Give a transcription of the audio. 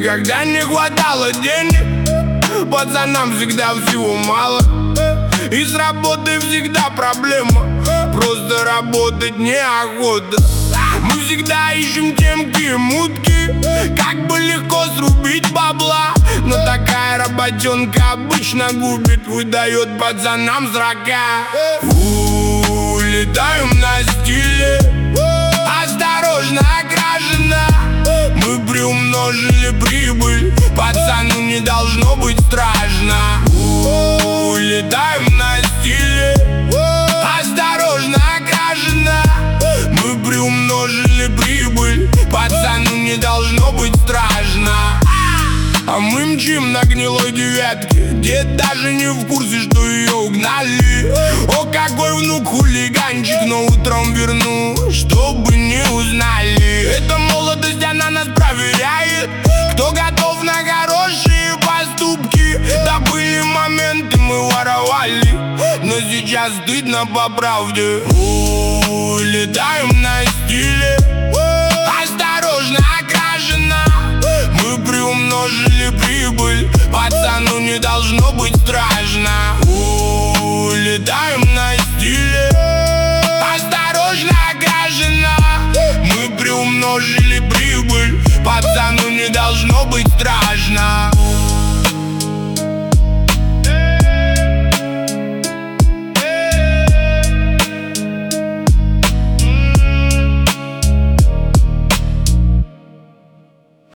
Когда не хватало денег, пацанам всегда всего мало. И с работой всегда проблема, просто работать неохота. Мы всегда ищем темки и мутки, как бы легко срубить бабла. Но такая работенка обычно губит, выдает пацанам срока. Улетаем на стиле, осторожно, окрашена. Мы приумножили прибыль, пацану не должно быть страшно. Улетаем на стиле, осторожно, окрашена. Мы приумножили прибыль, пацану не должно быть страшно. А мы мчим на гнилой девятке, дед даже не в курсе, что ее угнали. О, какой внук хулиганчик, но утром верну, чтобы не узнали. Эта молодость, она нас проверяет, кто готов на хорошие поступки. Да были моменты, мы воровали, но сейчас стыдно по правде. Улетаем на стиле, осторожно, окрашена. Мы приумножили прибыль, пацану не должно быть страшно.